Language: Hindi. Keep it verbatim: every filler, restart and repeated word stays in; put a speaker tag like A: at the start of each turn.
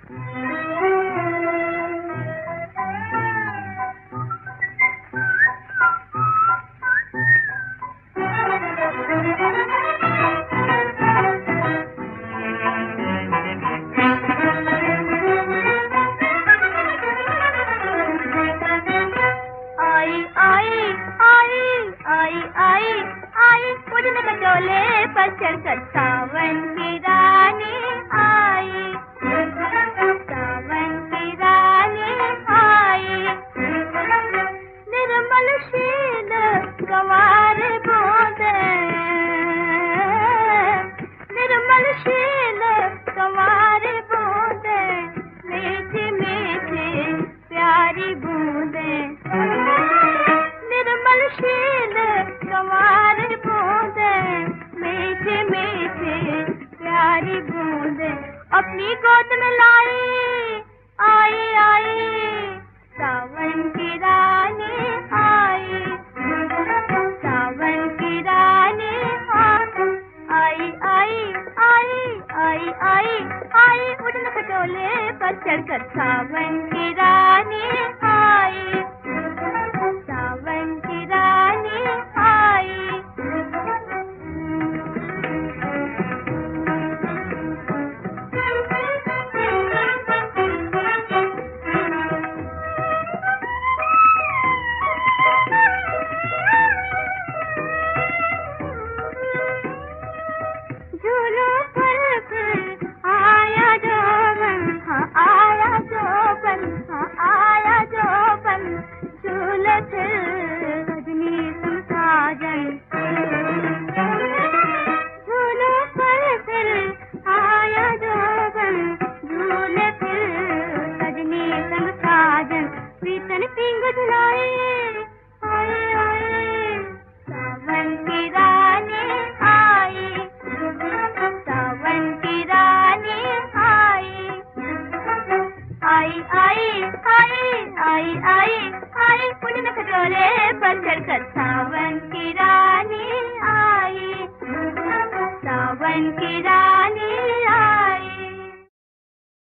A: पर चढ़कर सावन की रानी आई, सावन की रानी आई। निर्मल शील गंवार बूंदे, निर्मल शील गंवार बूंदे, मीठी मीठी प्यारी बूंदे। निर्मल शील गंवार बूंदे, मीठी मीठी प्यारी बूंदे, अपनी गोद में लाई, आई आई सावन की रानी आई, सावन की रानी आई आई आई आई आई आई। उड़न खटोले पर चढ़कर सावन की रानी आई, सावन की रानी आई। झूलो पर फिर आया जोबन, हाँ आया जोबन, हाँ आया जोबन, झूले फिर रजनी तुम साजन। झूलो पर फिर आया जोबन, झूले फिर रजनी तुम साजन, प्रीतन पिंग झुलाए, आए आए सावन की रानी आई, सावन की रानी आई, आई आई आई आई आई आई। उड़न खटोले पर चढ़कर सावन